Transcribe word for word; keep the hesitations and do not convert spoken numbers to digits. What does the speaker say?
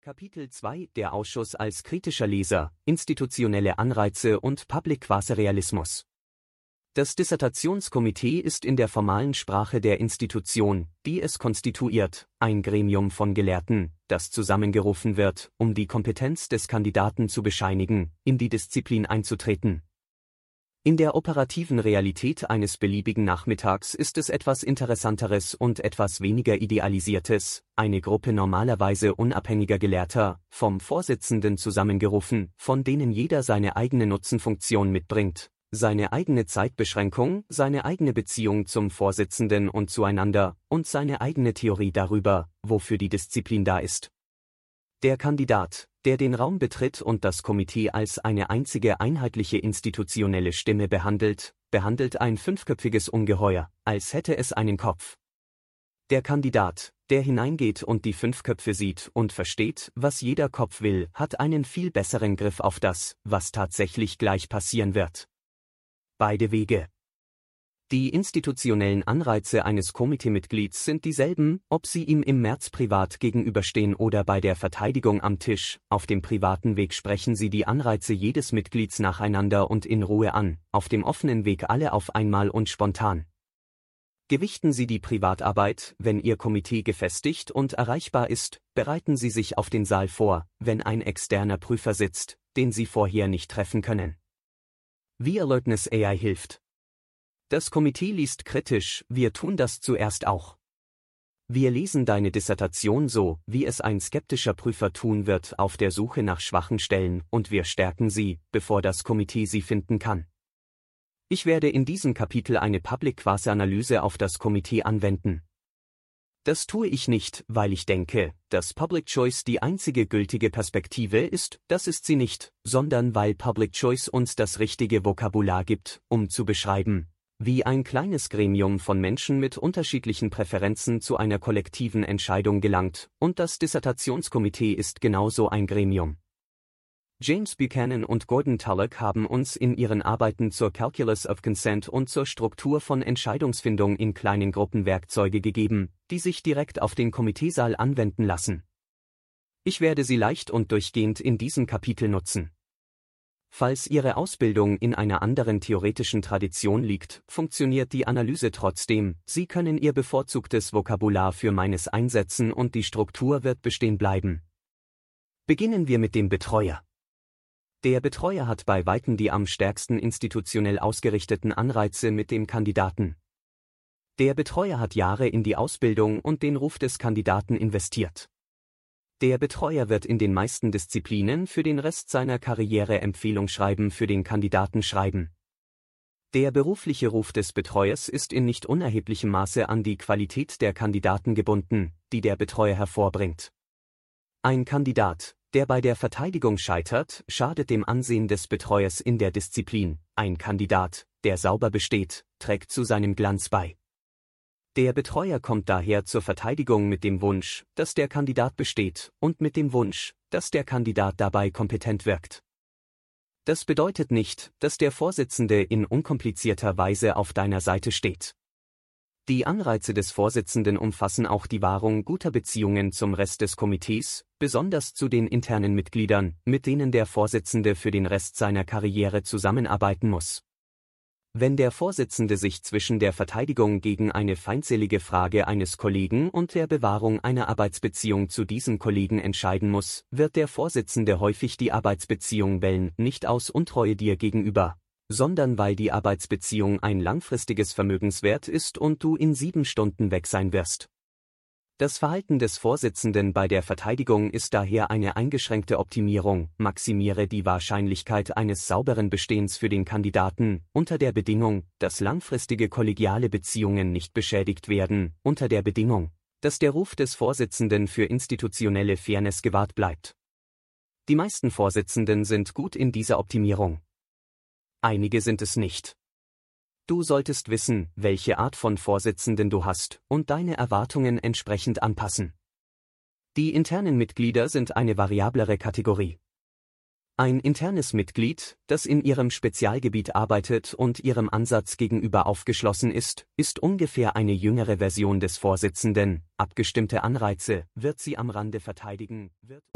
Kapitel zwei Der Ausschuss als kritischer Leser, institutionelle Anreize und Public-Quasi-Realismus. Das Dissertationskomitee ist in der formalen Sprache der Institution, die es konstituiert, ein Gremium von Gelehrten, das zusammengerufen wird, um die Kompetenz des Kandidaten zu bescheinigen, in die Disziplin einzutreten. In der operativen Realität eines beliebigen Nachmittags ist es etwas Interessanteres und etwas weniger Idealisiertes, eine Gruppe normalerweise unabhängiger Gelehrter, vom Vorsitzenden zusammengerufen, von denen jeder seine eigene Nutzenfunktion mitbringt, seine eigene Zeitbeschränkung, seine eigene Beziehung zum Vorsitzenden und zueinander und seine eigene Theorie darüber, wofür die Disziplin da ist. Der Kandidat, der den Raum betritt und das Komitee als eine einzige einheitliche institutionelle Stimme behandelt, behandelt ein fünfköpfiges Ungeheuer, als hätte es einen Kopf. Der Kandidat, der hineingeht und die fünf Köpfe sieht und versteht, was jeder Kopf will, hat einen viel besseren Griff auf das, was tatsächlich gleich passieren wird. Beide Wege. Die institutionellen Anreize eines Komiteemitglieds sind dieselben, ob sie ihm im März privat gegenüberstehen oder bei der Verteidigung am Tisch. Auf dem privaten Weg sprechen sie die Anreize jedes Mitglieds nacheinander und in Ruhe an, auf dem offenen Weg alle auf einmal und spontan. Gewichten Sie die Privatarbeit, wenn Ihr Komitee gefestigt und erreichbar ist, bereiten Sie sich auf den Saal vor, wenn ein externer Prüfer sitzt, den Sie vorher nicht treffen können. Wie Alertness A I hilft. Das Komitee liest kritisch, wir tun das zuerst auch. Wir lesen deine Dissertation so, wie es ein skeptischer Prüfer tun wird, auf der Suche nach schwachen Stellen, und wir stärken sie, bevor das Komitee sie finden kann. Ich werde in diesem Kapitel eine Public-Quasi-Analyse auf das Komitee anwenden. Das tue ich nicht, weil ich denke, dass Public Choice die einzige gültige Perspektive ist, das ist sie nicht, sondern weil Public Choice uns das richtige Vokabular gibt, um zu beschreiben, wie ein kleines Gremium von Menschen mit unterschiedlichen Präferenzen zu einer kollektiven Entscheidung gelangt, und das Dissertationskomitee ist genauso ein Gremium. James Buchanan und Gordon Tullock haben uns in ihren Arbeiten zur Calculus of Consent und zur Struktur von Entscheidungsfindung in kleinen Gruppen Werkzeuge gegeben, die sich direkt auf den Komiteesaal anwenden lassen. Ich werde sie leicht und durchgehend in diesem Kapitel nutzen. Falls Ihre Ausbildung in einer anderen theoretischen Tradition liegt, funktioniert die Analyse trotzdem, Sie können Ihr bevorzugtes Vokabular für meines einsetzen und die Struktur wird bestehen bleiben. Beginnen wir mit dem Betreuer. Der Betreuer hat bei weitem die am stärksten institutionell ausgerichteten Anreize mit dem Kandidaten. Der Betreuer hat Jahre in die Ausbildung und den Ruf des Kandidaten investiert. Der Betreuer wird in den meisten Disziplinen für den Rest seiner Karriere Empfehlungsschreiben für den Kandidaten schreiben. Der berufliche Ruf des Betreuers ist in nicht unerheblichem Maße an die Qualität der Kandidaten gebunden, die der Betreuer hervorbringt. Ein Kandidat, der bei der Verteidigung scheitert, schadet dem Ansehen des Betreuers in der Disziplin. Ein Kandidat, der sauber besteht, trägt zu seinem Glanz bei. Der Betreuer kommt daher zur Verteidigung mit dem Wunsch, dass der Kandidat besteht, und mit dem Wunsch, dass der Kandidat dabei kompetent wirkt. Das bedeutet nicht, dass der Vorsitzende in unkomplizierter Weise auf deiner Seite steht. Die Anreize des Vorsitzenden umfassen auch die Wahrung guter Beziehungen zum Rest des Komitees, besonders zu den internen Mitgliedern, mit denen der Vorsitzende für den Rest seiner Karriere zusammenarbeiten muss. Wenn der Vorsitzende sich zwischen der Verteidigung gegen eine feindselige Frage eines Kollegen und der Bewahrung einer Arbeitsbeziehung zu diesem Kollegen entscheiden muss, wird der Vorsitzende häufig die Arbeitsbeziehung wählen, nicht aus Untreue dir gegenüber, sondern weil die Arbeitsbeziehung ein langfristiges Vermögenswert ist und du in sieben Stunden weg sein wirst. Das Verhalten des Vorsitzenden bei der Verteidigung ist daher eine eingeschränkte Optimierung, maximiere die Wahrscheinlichkeit eines sauberen Bestehens für den Kandidaten, unter der Bedingung, dass langfristige kollegiale Beziehungen nicht beschädigt werden, unter der Bedingung, dass der Ruf des Vorsitzenden für institutionelle Fairness gewahrt bleibt. Die meisten Vorsitzenden sind gut in dieser Optimierung. Einige sind es nicht. Du solltest wissen, welche Art von Vorsitzenden du hast, und deine Erwartungen entsprechend anpassen. Die internen Mitglieder sind eine variablere Kategorie. Ein internes Mitglied, das in ihrem Spezialgebiet arbeitet und ihrem Ansatz gegenüber aufgeschlossen ist, ist ungefähr eine jüngere Version des Vorsitzenden. Abgestimmte Anreize wird sie am Rande verteidigen, wird